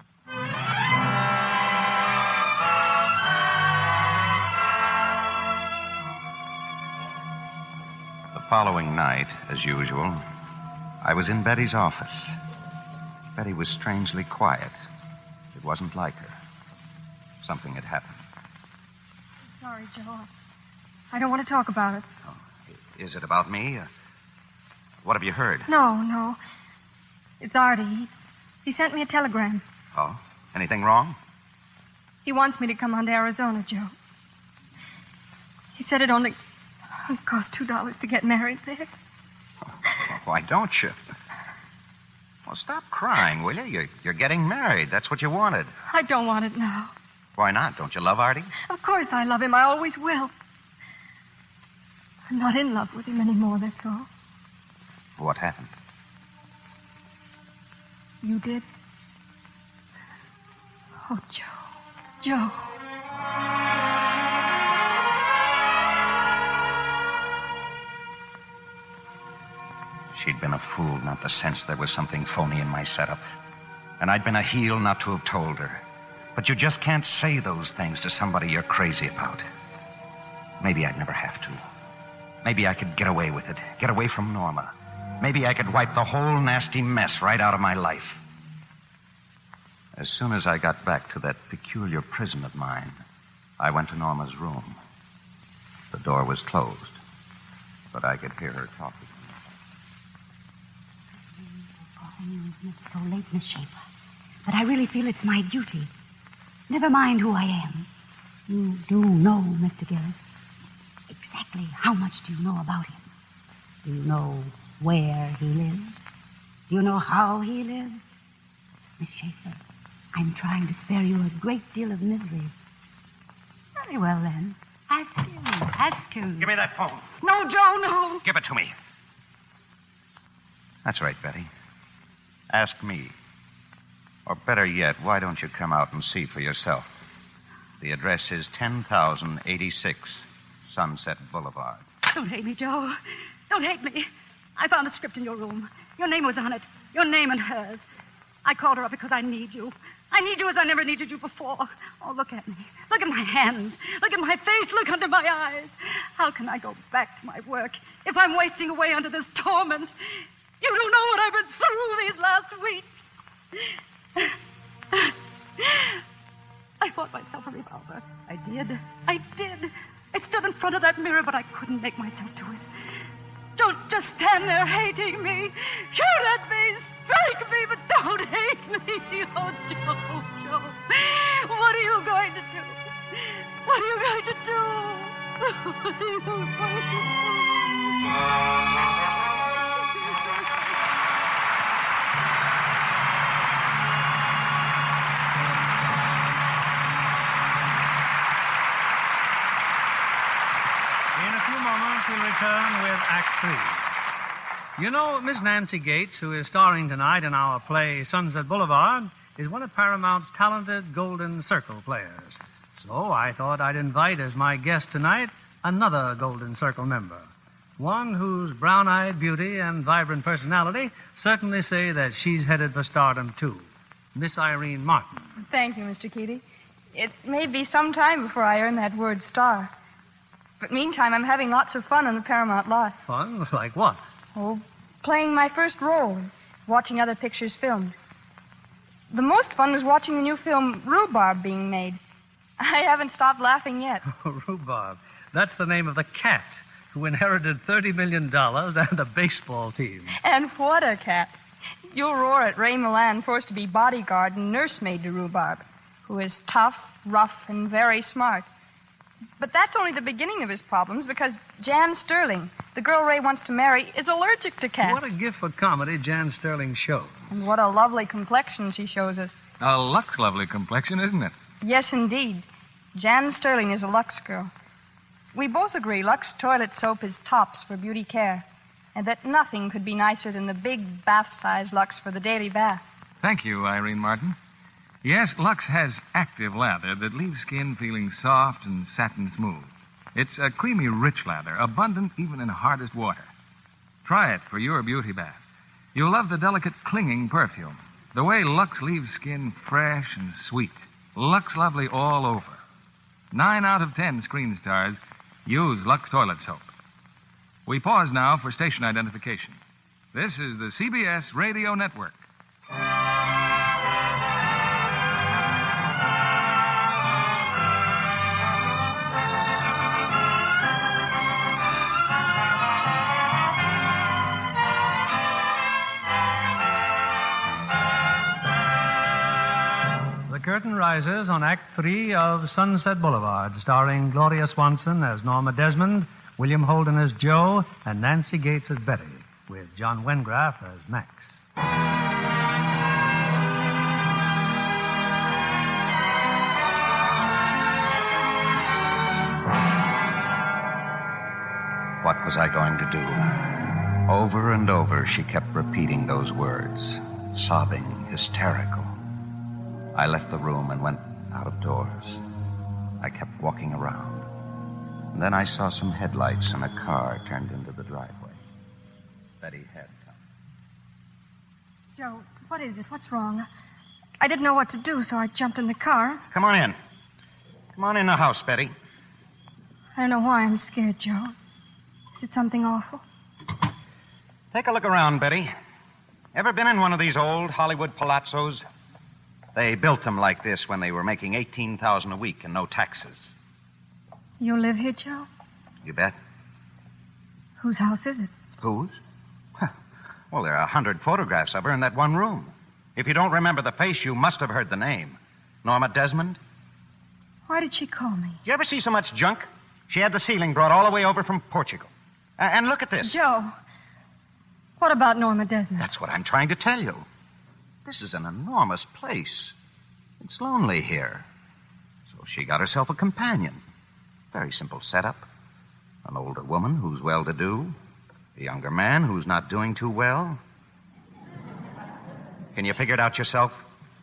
The following night, as usual, I was in Betty's office. Betty was strangely quiet. It wasn't like her. Something had happened. Sorry, Joe. I don't want to talk about it. Oh, is it about me? Uh, what have you heard? No, no. It's Artie. He, he sent me a telegram. Oh? Anything wrong? He wants me to come on to Arizona, Joe. He said it only cost two dollars to get married there. Oh, why don't you? Well, stop crying, will you? You're, you're getting married. That's what you wanted. I don't want it now. Why not? Don't you love Artie? Of course I love him. I always will. I'm not in love with him anymore, that's all. What happened? You did? Oh, Joe. Joe. She'd been a fool not to sense there was something phony in my setup. And I'd been a heel not to have told her. But you just can't say those things to somebody you're crazy about. Maybe I'd never have to. Maybe I could get away with it. Get away from Norma. Maybe I could wipe the whole nasty mess right out of my life. As soon as I got back to that peculiar prison of mine, I went to Norma's room. The door was closed, but I could hear her talking. It's so late, Miss Schaefer. But I really feel it's my duty. Never mind who I am. You do know, Mister Gillis. Exactly how much do you know about him? Do you know where he lives? Do you know how he lives? Miss Schaefer, I'm trying to spare you a great deal of misery. Very well, then. Ask him. Ask him. Give me that phone. No, Joe, no. Give it to me. That's right, Betty. Ask me. Or better yet, why don't you come out and see for yourself? The address is ten thousand eighty-six Sunset Boulevard. Don't hate me, Joe. Don't hate me. I found a script in your room. Your name was on it. Your name and hers. I called her up because I need you. I need you as I never needed you before. Oh, look at me. Look at my hands. Look at my face. Look under my eyes. How can I go back to my work if I'm wasting away under this torment? You don't know what I've been through these last weeks. I bought myself a revolver. I did. I did. I stood in front of that mirror, but I couldn't make myself do it. Don't just stand there hating me. Shoot at me, strike me, but don't hate me. Oh, Joe, Joe. What are you going to do? What are you going to do? What are you going to do? We'll return with Act Three. You know, Miss Nancy Gates, who is starring tonight in our play Sunset Boulevard, is one of Paramount's talented Golden Circle players. So I thought I'd invite as my guest tonight another Golden Circle member. One whose brown-eyed beauty and vibrant personality certainly say that she's headed for stardom, too. Miss Irene Martin. Thank you, Mister Keeley. It may be some time before I earn that word star. But meantime, I'm having lots of fun on the Paramount lot. Fun? Like what? Oh, playing my first role and watching other pictures filmed. The most fun was watching the new film Rhubarb being made. I haven't stopped laughing yet. Rhubarb. That's the name of the cat who inherited thirty million dollars and a baseball team. And what a cat. You'll roar at Ray Milan, forced to be bodyguard and nursemaid to Rhubarb, who is tough, rough, and very smart. But that's only the beginning of his problems, because Jan Sterling, the girl Ray wants to marry, is allergic to cats. What a gift for comedy Jan Sterling showed. And what a lovely complexion she shows us. A Lux lovely complexion, isn't it? Yes, indeed. Jan Sterling is a Lux girl. We both agree Lux toilet soap is tops for beauty care, and that nothing could be nicer than the big bath-size Lux for the daily bath. Thank you, Irene Martin. Yes, Lux has active lather that leaves skin feeling soft and satin smooth. It's a creamy, rich lather, abundant even in hardest water. Try it for your beauty bath. You'll love the delicate, clinging perfume. The way Lux leaves skin fresh and sweet. Lux Lovely all over. Nine out of ten screen stars use Lux toilet soap. We pause now for station identification. This is the C B S Radio Network. The curtain rises on Act Three of Sunset Boulevard, starring Gloria Swanson as Norma Desmond, William Holden as Joe, and Nancy Gates as Betty, with John Wengraf as Max. What was I going to do? Over and over, she kept repeating those words, sobbing, hysterical. I left the room and went out of doors. I kept walking around. And then I saw some headlights and a car turned into the driveway. Betty had come. Joe, what is it? What's wrong? I didn't know what to do, so I jumped in the car. Come on in. Come on in the house, Betty. I don't know why I'm scared, Joe. Is it something awful? Take a look around, Betty. Ever been in one of these old Hollywood palazzos? They built them like this when they were making eighteen thousand dollars a week and no taxes. You live here, Joe? You bet. Whose house is it? Whose? Well, there are a hundred photographs of her in that one room. If you don't remember the face, you must have heard the name. Norma Desmond? Why did she call me? Did you ever see so much junk? She had the ceiling brought all the way over from Portugal. Uh, and look at this. Joe, what about Norma Desmond? That's what I'm trying to tell you. This is an enormous place. It's lonely here. So she got herself a companion. Very simple setup. An older woman who's well-to-do. A younger man who's not doing too well. Can you figure it out yourself?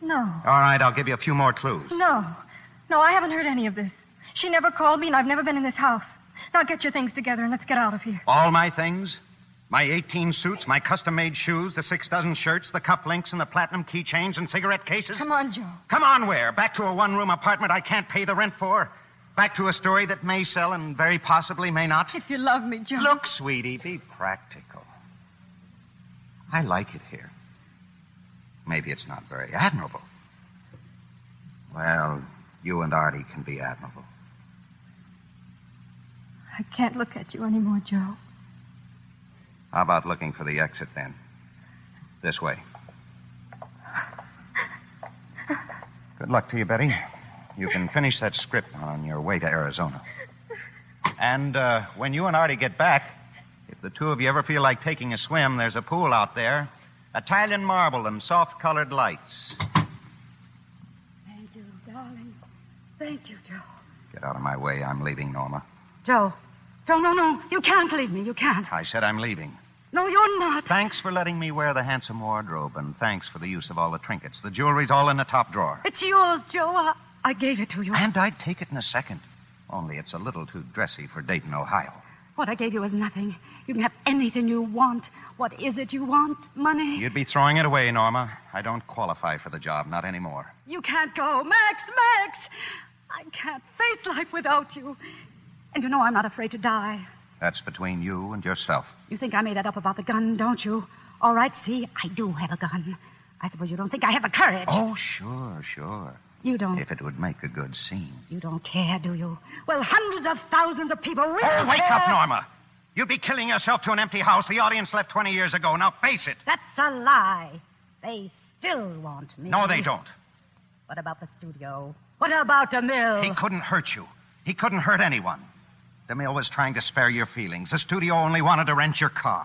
No. All right, I'll give you a few more clues. No. No, I haven't heard any of this. She never called me, and I've never been in this house. Now get your things together and let's get out of here. All my things? My eighteen suits, my custom-made shoes, the six dozen shirts, the cufflinks, and the platinum keychains and cigarette cases? Come on, Joe. Come on where? Back to a one-room apartment I can't pay the rent for? Back to a story that may sell and very possibly may not? If you love me, Joe. Look, sweetie, be practical. I like it here. Maybe it's not very admirable. Well, you and Artie can be admirable. I can't look at you anymore, Joe. How about looking for the exit, then? This way. Good luck to you, Betty. You can finish that script on your way to Arizona. And uh, when you and Artie get back, if the two of you ever feel like taking a swim, there's a pool out there. Italian marble and soft-colored lights. Thank you, darling. Thank you, Joe. Get out of my way. I'm leaving, Norma. Joe. Joe, no, no. You can't leave me. You can't. I said I'm leaving. No, you're not. Thanks for letting me wear the handsome wardrobe, and thanks for the use of all the trinkets. The jewelry's all in the top drawer. It's yours, Joe. I, I gave it to you. And I'd take it in a second. Only it's a little too dressy for Dayton, Ohio. What I gave you is nothing. You can have anything you want. What is it you want? Money? You'd be throwing it away, Norma. I don't qualify for the job, not anymore. You can't go. Max, Max! I can't face life without you. And you know I'm not afraid to die. That's between you and yourself. You think I made that up about the gun, don't you? All right, see, I do have a gun. I suppose you don't think I have the courage. Oh, sure, sure. You don't. If it would make a good scene. You don't care, do you? Well, hundreds of thousands of people really Oh, wake care. up, Norma. You'd be killing yourself to an empty house. The audience left twenty years ago. Now face it. That's a lie. They still want me. No, they don't. What about the studio? What about DeMille? He couldn't hurt you. He couldn't hurt anyone. DeMille was trying to spare your feelings. The studio only wanted to rent your car.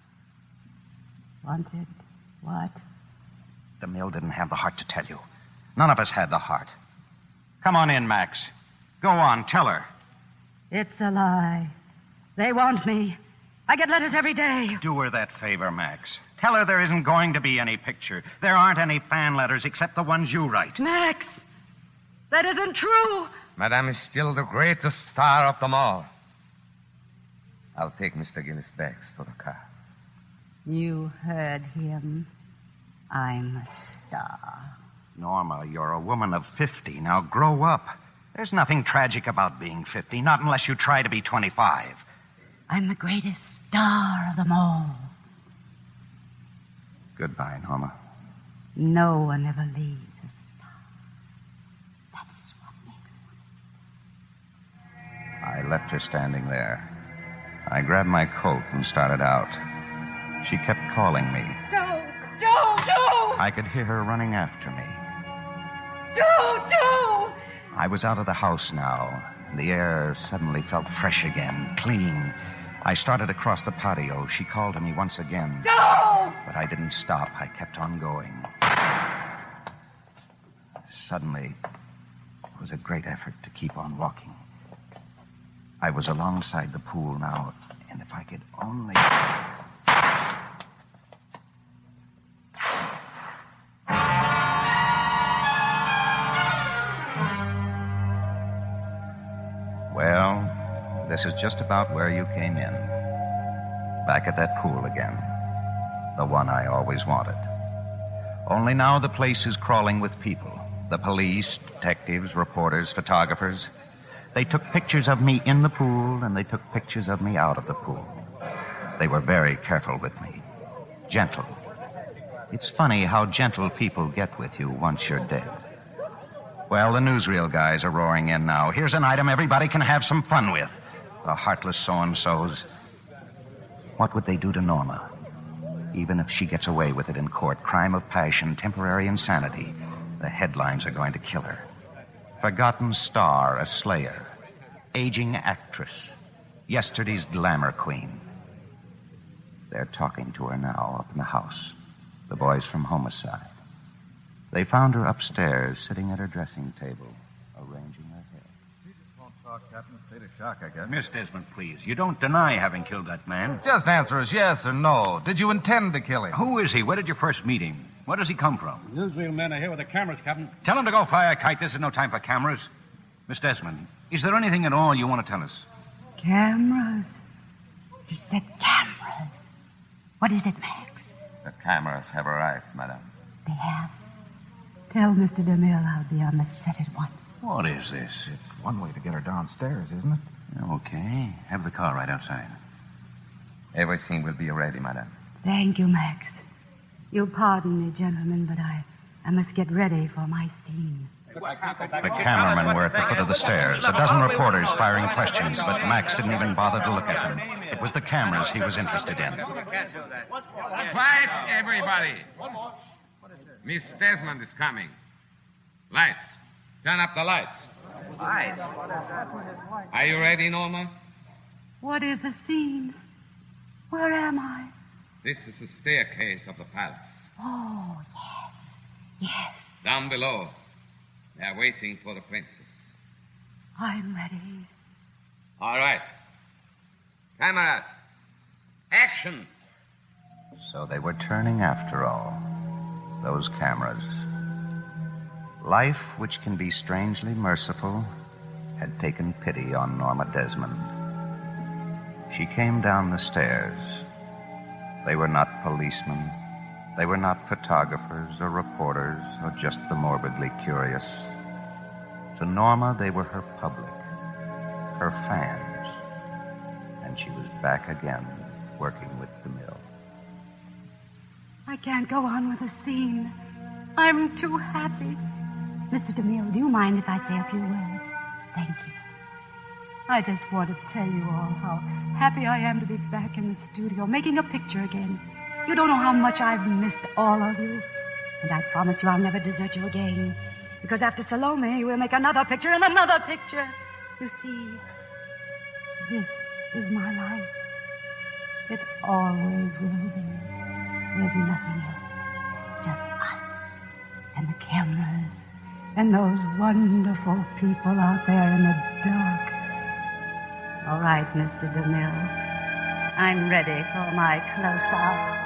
Wanted what? DeMille didn't have the heart to tell you. None of us had the heart. Come on in, Max. Go on, tell her. It's a lie. They want me. I get letters every day. Do her that favor, Max. Tell her there isn't going to be any picture. There aren't any fan letters except the ones you write. Max, that isn't true. Madame is still the greatest star of them all. I'll take Mister Gillis back to the car. You heard him. I'm a star. Norma, you're a woman of fifty. Now grow up. There's nothing tragic about being fifty, not unless you try to be twenty-five. I'm the greatest star of them all. Goodbye, Norma. No one ever leaves a star. That's what makes one. I left her standing there. I grabbed my coat and started out. She kept calling me. Joe! Joe! Joe! I could hear her running after me. Joe! Joe! I was out of the house now. The air suddenly felt fresh again, clean. I started across the patio. She called to me once again. Joe! But I didn't stop. I kept on going. Suddenly, it was a great effort to keep on walking. I was alongside the pool now, and if I could only... Well, this is just about where you came in. Back at that pool again. The one I always wanted. Only now the place is crawling with people. The police, detectives, reporters, photographers. They took pictures of me in the pool, and they took pictures of me out of the pool. They were very careful with me. Gentle. It's funny how gentle people get with you once you're dead. Well, the newsreel guys are roaring in now. Here's an item everybody can have some fun with. The heartless so-and-sos. What would they do to Norma? Even if she gets away with it in court, crime of passion, temporary insanity, the headlines are going to kill her. Forgotten star, a slayer. Aging actress. Yesterday's glamour queen. They're talking to her now up in the house. The boys from Homicide. They found her upstairs, sitting at her dressing table, arranging her hair. He just won't talk, Captain. State of shock, I guess. Miss Desmond, please. You don't deny having killed that man. Just answer us yes or no. Did you intend to kill him? Who is he? Where did you first meet him? Where does he come from? Newsreel men are here with the cameras, Captain. Tell him to go fly a kite. This is no time for cameras. Miss Desmond, is there anything at all you want to tell us? Cameras. He said cameras. What is it, Max? The cameras have arrived, madam. They have. Tell Mister DeMille I'll be on the set at once. What is this? It's one way to get her downstairs, isn't it? Okay. Have the car right outside. Everything will be ready, madam. Thank you, Max. You'll pardon me, gentlemen, but I, I must get ready for my scene. The cameramen were at the foot of the stairs, a dozen reporters firing questions, but Max didn't even bother to look at them. It was the cameras he was interested in. Quiet, everybody. Miss Desmond is coming. Lights. Turn up the lights. Lights? Are you ready, Norma? What is the scene? Where am I? This is the staircase of the palace. Oh, yes. Yes. Down below, they are waiting for the princess. I'm ready. All right. Cameras. Action. So they were turning after all. Those cameras. Life, which can be strangely merciful, had taken pity on Norma Desmond. She came down the stairs. They were not policemen. They were not photographers or reporters or just the morbidly curious. To Norma, they were her public, her fans. And she was back again, working with DeMille. I can't go on with the scene. I'm too happy. Mister DeMille, do you mind if I say a few words? Thank you. I just want to tell you all how happy I am to be back in the studio, making a picture again. You don't know how much I've missed all of you. And I promise you I'll never desert you again. Because after Salome, we'll make another picture and another picture. You see, this is my life. It always will be. There's nothing else. Just us and the cameras and those wonderful people out there in the dark. All right, Mister DeMille. I'm ready for my close-up.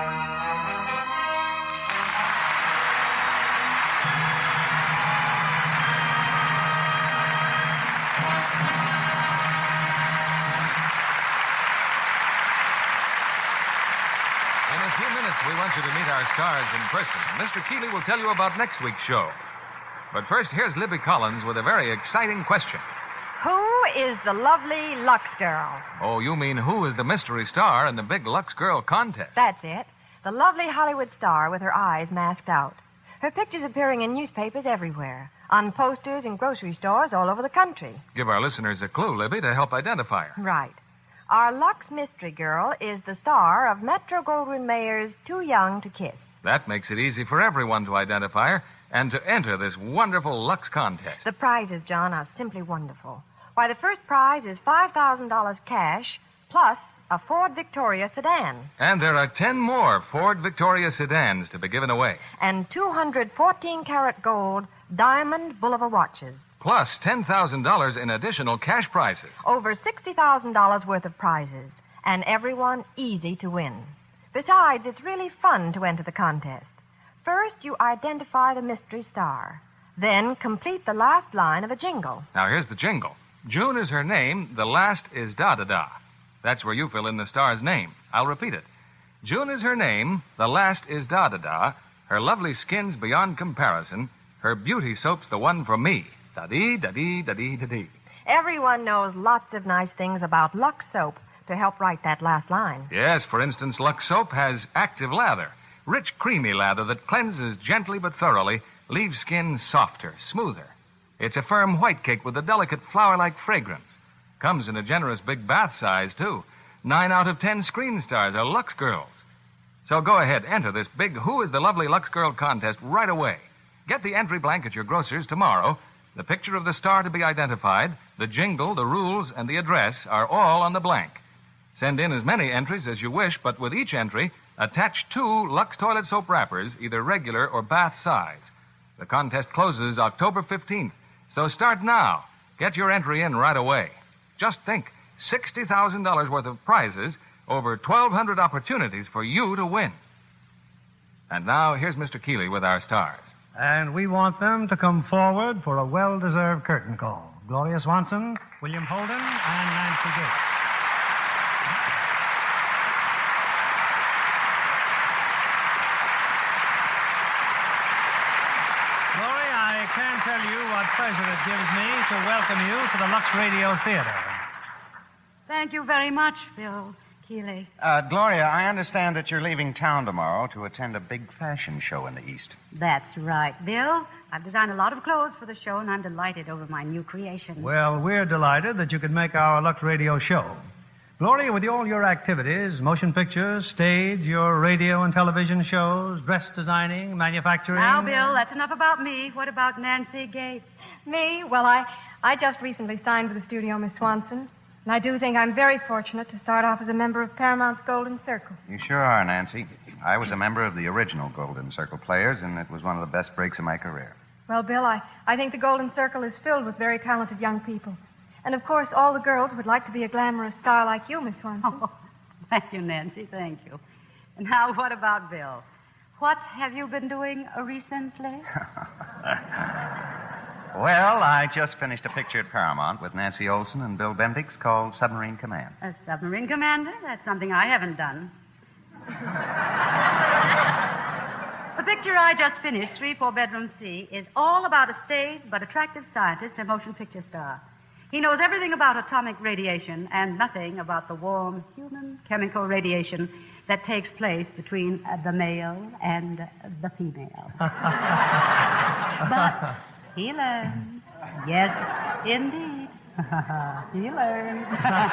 In a few minutes, we want you to meet our stars in person. Mister Keeley will tell you about next week's show. But first, here's Libby Collins with a very exciting question. Who is the lovely Lux Girl? Oh, you mean who is the mystery star in the big Lux Girl contest? That's it. The lovely Hollywood star with her eyes masked out. Her picture's appearing in newspapers everywhere, on posters in grocery stores all over the country. Give our listeners a clue, Libby, to help identify her. Right. Our Lux Mystery Girl is the star of Metro-Goldwyn-Mayer's Too Young to Kiss. That makes it easy for everyone to identify her and to enter this wonderful Lux contest. The prizes, John, are simply wonderful. Why, the first prize is five thousand dollars cash plus a Ford Victoria sedan. And there are ten more Ford Victoria sedans to be given away. And two hundred fourteen karat gold diamond Bulova watches. Plus ten thousand dollars in additional cash prizes. Over sixty thousand dollars worth of prizes. And everyone easy to win. Besides, it's really fun to enter the contest. First, you identify the mystery star. Then complete the last line of a jingle. Now, here's the jingle. June is her name. The last is da-da-da. That's where you fill in the star's name. I'll repeat it. June is her name. The last is da-da-da. Her lovely skin's beyond comparison. Her beauty soap's the one for me. Da-dee, da-dee, da-dee, da-dee. Everyone knows lots of nice things about Lux soap to help write that last line. Yes, for instance, Lux soap has active lather. Rich, creamy lather that cleanses gently but thoroughly, leaves skin softer, smoother. It's a firm white cake with a delicate flower-like fragrance. Comes in a generous big bath size, too. Nine out of ten screen stars are Lux Girls. So go ahead, enter this big Who is the Lovely Lux Girl contest right away. Get the entry blank at your grocer's tomorrow. The picture of the star to be identified, the jingle, the rules, and the address are all on the blank. Send in as many entries as you wish, but with each entry, attach two Lux toilet soap wrappers, either regular or bath size. The contest closes October fifteenth, so start now. Get your entry in right away. Just think, sixty thousand dollars worth of prizes, over twelve hundred opportunities for you to win. And now, here's Mister Keeley with our stars. And we want them to come forward for a well-deserved curtain call. Gloria Swanson, William Holden, and Nancy Gates. Gloria, I can't tell you what pleasure it gives me to welcome you to the Lux Radio Theater. Thank you very much, Bill Keeley. Uh, Gloria, I understand that you're leaving town tomorrow to attend a big fashion show in the East. That's right, Bill. I've designed a lot of clothes for the show, and I'm delighted over my new creation. Well, we're delighted that you could make our Lux Radio show. Gloria, with all your activities, motion pictures, stage, your radio and television shows, dress designing, manufacturing... Now, Bill, that's enough about me. What about Nancy Gates? Me? Well, I, I just recently signed with the studio, Miss Swanson. And I do think I'm very fortunate to start off as a member of Paramount's Golden Circle. You sure are, Nancy. I was a member of the original Golden Circle Players, and it was one of the best breaks of my career. Well, Bill, I, I think the Golden Circle is filled with very talented young people. And, of course, all the girls would like to be a glamorous star like you, Miss Swanson. Oh, thank you, Nancy. Thank you. And now, what about Bill? What have you been doing recently? Well, I just finished a picture at Paramount with Nancy Olson and Bill Bendix called Submarine Command. A submarine commander? That's something I haven't done. The picture I just finished, Three Four Bedroom C, is all about a staid but attractive scientist and motion picture star. He knows everything about atomic radiation and nothing about the warm human chemical radiation that takes place between uh, the male and uh, the female. But he learns. Yes, indeed. He learns.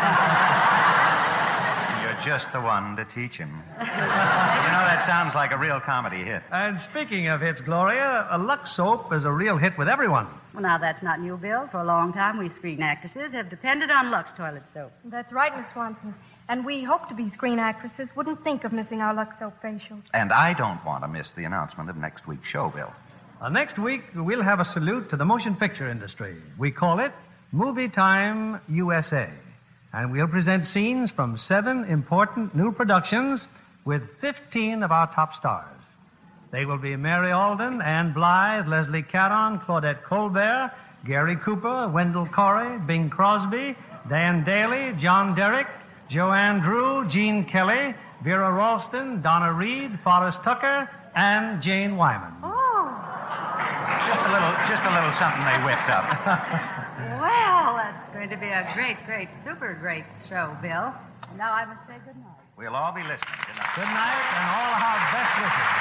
You're just the one to teach him. You know, that sounds like a real comedy hit. And speaking of hits, Gloria, a Lux soap is a real hit with everyone. Well, now, that's not new, Bill. For a long time, we screen actresses have depended on Lux toilet soap. That's right, Miss Swanson. And we hope to be screen actresses wouldn't think of missing our Lux soap facials. And I don't want to miss the announcement of next week's show, Bill. Uh, next week, we'll have a salute to the motion picture industry. We call it Movie Time U S A. And we'll present scenes from seven important new productions with fifteen of our top stars. They will be Mary Alden, Ann Blythe, Leslie Caron, Claudette Colbert, Gary Cooper, Wendell Corey, Bing Crosby, Dan Daly, John Derrick, Joanne Drew, Gene Kelly, Vera Ralston, Donna Reed, Forrest Tucker, and Jane Wyman. Oh. Just a little, just a little something they whipped up. Well, that's going to be a great, great, super great show, Bill. Now I must say good night. We'll all be listening. Good night. Good night, and all our best wishes.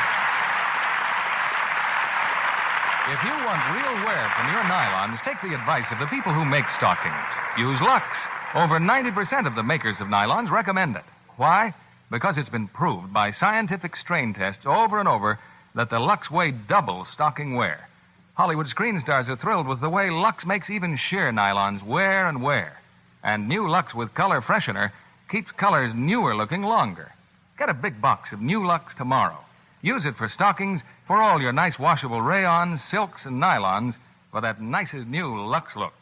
If you want real wear from your nylons, take the advice of the people who make stockings. Use Lux. Over ninety percent of the makers of nylons recommend it. Why? Because it's been proved by scientific strain tests over and over that the Lux way doubles stocking wear. Hollywood screen stars are thrilled with the way Lux makes even sheer nylons wear and wear. And new Lux with color freshener keeps colors newer looking longer. Get a big box of new Lux tomorrow. Use it for stockings for all your nice washable rayons, silks, and nylons for that nicest new Lux look.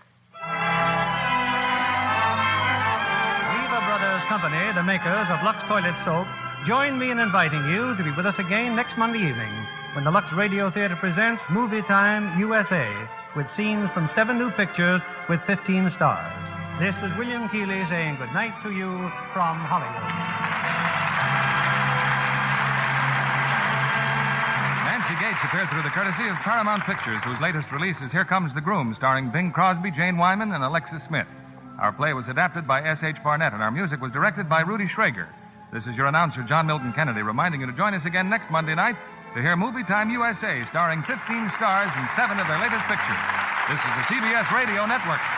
Lever Brothers Company, the makers of Lux Toilet Soap, join me in inviting you to be with us again next Monday evening when the Lux Radio Theater presents Movie Time U S A with scenes from seven new pictures with fifteen stars. This is William Keeley saying good night to you from Hollywood. Nancy Gates appeared through the courtesy of Paramount Pictures, whose latest release is Here Comes the Groom, starring Bing Crosby, Jane Wyman, and Alexis Smith. Our play was adapted by S H Barnett, and our music was directed by Rudy Schrager. This is your announcer, John Milton Kennedy, reminding you to join us again next Monday night to hear Movie Time U S A, starring fifteen stars and seven of their latest pictures. This is the C B S Radio Network.